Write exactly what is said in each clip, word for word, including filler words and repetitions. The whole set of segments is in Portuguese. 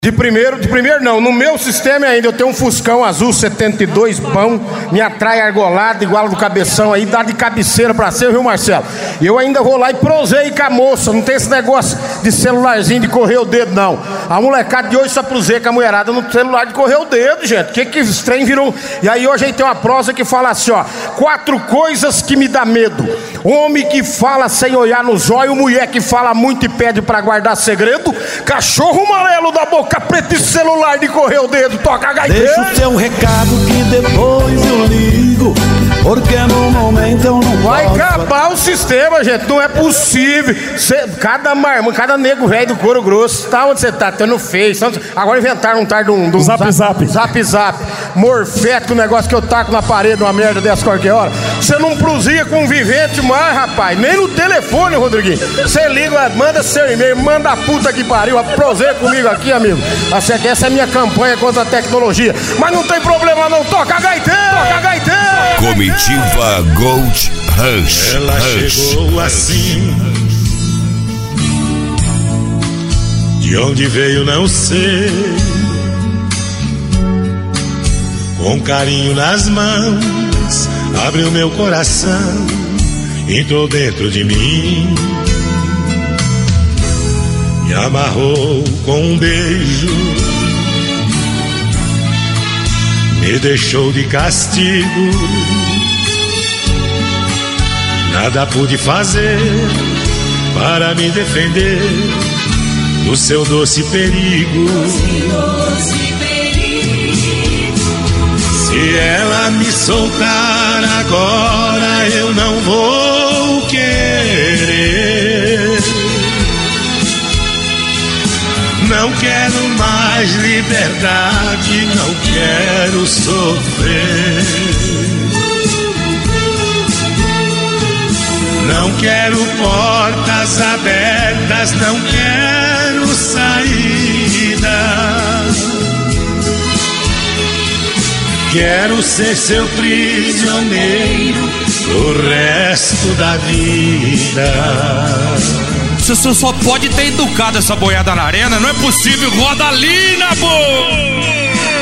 De primeiro, de primeiro não, no meu sistema ainda eu tenho um Fuscão azul setenta e dois bom, me atrai argolado, igual do cabeção aí, dá de cabeceira pra você, viu, Marcelo? Eu ainda vou lá e prosei com a moça, não tem esse negócio de celularzinho de correr o dedo, não. A molecada de hoje só prosei com a mulherada no celular de correr o dedo, gente. Que que esse trem virou? E aí hoje aí tem uma prosa que fala assim, ó: quatro coisas que me dá medo: homem que fala sem olhar nos olhos, mulher que fala muito e pede pra guardar segredo, cachorro amarelo da boca preta e celular de correr o dedo. Toca a gaiteira. Deixa o seu recado que depois eu ligo, porque no momento eu não vai posso. acabar o sistema, gente, não é possível. Cê, cada marmão, cada nego velho do couro grosso, tá onde você tá? Tá no Face. Agora inventaram um tar de um, de um zap, zap Zap Zap Morfético, o negócio que eu taco na parede, uma merda dessa qualquer hora. Você não prosia com um vivente mais, rapaz, nem no telefone, Rodriguinho. Você liga, manda seu e-mail, manda a puta que pariu, proseia comigo aqui, amigo. Essa é a minha campanha contra a tecnologia. Mas não tem problema não, toca a gaiteira, toca a gaiteira. Comitiva Gold Rush. Ela Rush, chegou Rush. assim, de onde veio não sei, com carinho nas mãos, abriu meu coração, entrou dentro de mim, me amarrou com um beijo, me deixou de castigo. Nada pude fazer para me defender do seu doce perigo. Se ela me soltar agora, eu não vou querer. Não quero mais liberdade, não quero sofrer. Não quero portas abertas, não quero saída. Quero ser seu prisioneiro pro resto da vida. Você só pode ter educado essa boiada na arena, não é possível. Roda ali na boa.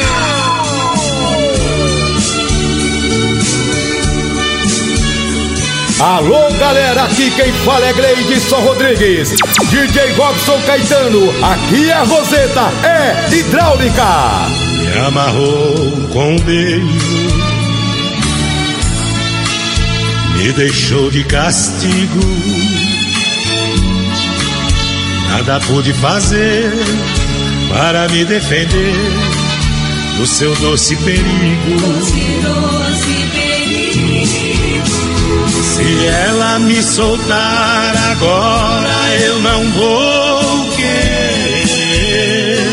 Alô, galera, aqui quem fala é Gleidson Rodrigues, D J Robson Caetano, aqui é a Roseta, é hidráulica. Me amarrou com um beijo, me deixou de castigo. Nada pude fazer para me defender do seu doce perigo. Se ela me soltar agora, eu não vou querer.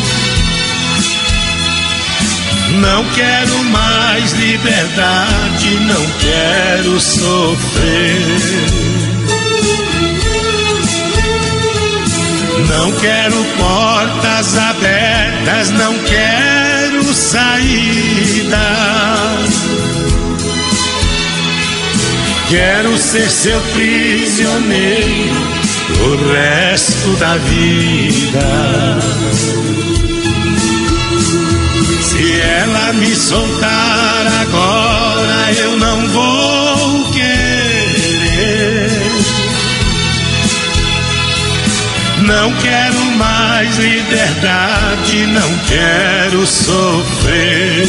Não quero mais liberdade, não quero sofrer. Não quero portas abertas, não quero saída. Quero ser seu prisioneiro o resto da vida. Se ela me soltar agora, eu não vou querer. Não quero mais liberdade, não quero sofrer.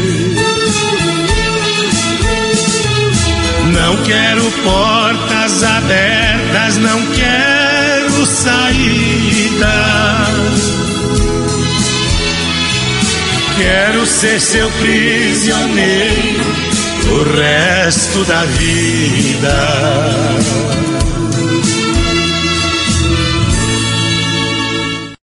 Não quero portas abertas, não quero saída. Quero ser seu prisioneiro o resto da vida.